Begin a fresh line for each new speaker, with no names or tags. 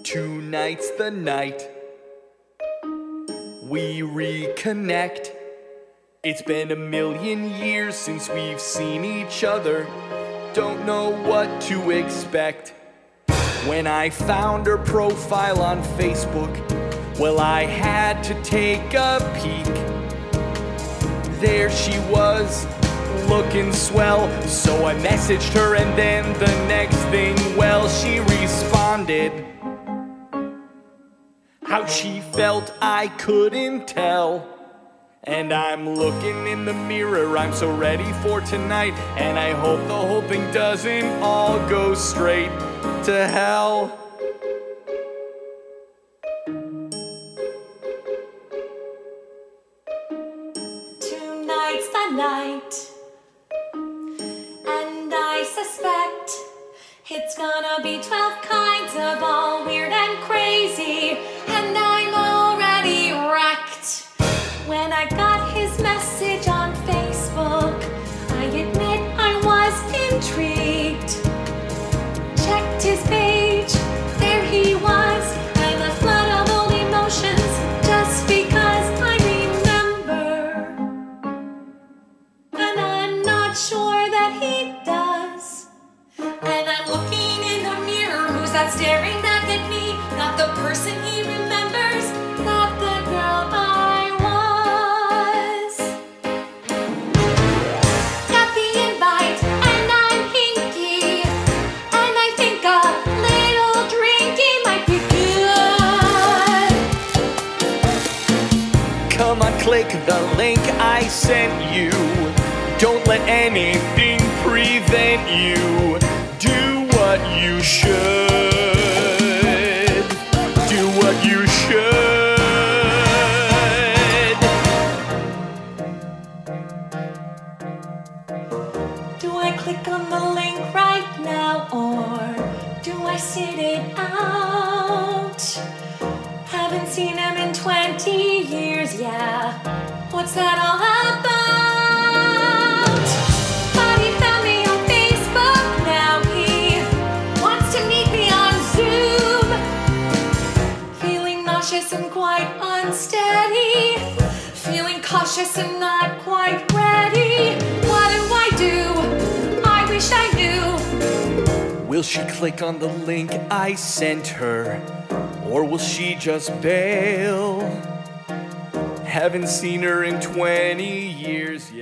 Tonight's the night we reconnect. It's been 1,000,000 years since we've seen each other. Don't know what to expect. When I found her profile on Facebook, well, I had to take a peek. There she was, looking swell. So I messaged her, and then the next thing, well, she responded. How she felt, I couldn't tell. And I'm looking in the mirror, I'm so ready for tonight. And I hope the whole thing doesn't all go straight to hell.
Tonight's the night, and I suspect it's gonna be 12 kinds of all weird and crazy. And I'm already wrecked. When I got his message on Facebook, I admit I was intrigued. Checked his page, there he was, and a flood of old emotions just because I remember. And I'm not sure that he does. And I'm looking in the mirror, who's that staring back at me? Not the person he remembers, not the girl I was. Got the invite, and I'm hinky, and I think a little drinky might be good.
Come on, click the link I sent you. Don't let anything prevent you. Do what you should. Do what you should.
Do I click on the link right now, or do I sit it out? Haven't seen him in 20 years, yeah. What's that all about? But he found me on Facebook, now he wants to meet me on Zoom. Feeling nauseous and quite unsteady. Feeling cautious and not quite ready. What do I do? I wish I knew.
Will she click on the link I sent her? Or will she just bail? Haven't seen her in 20 years yet.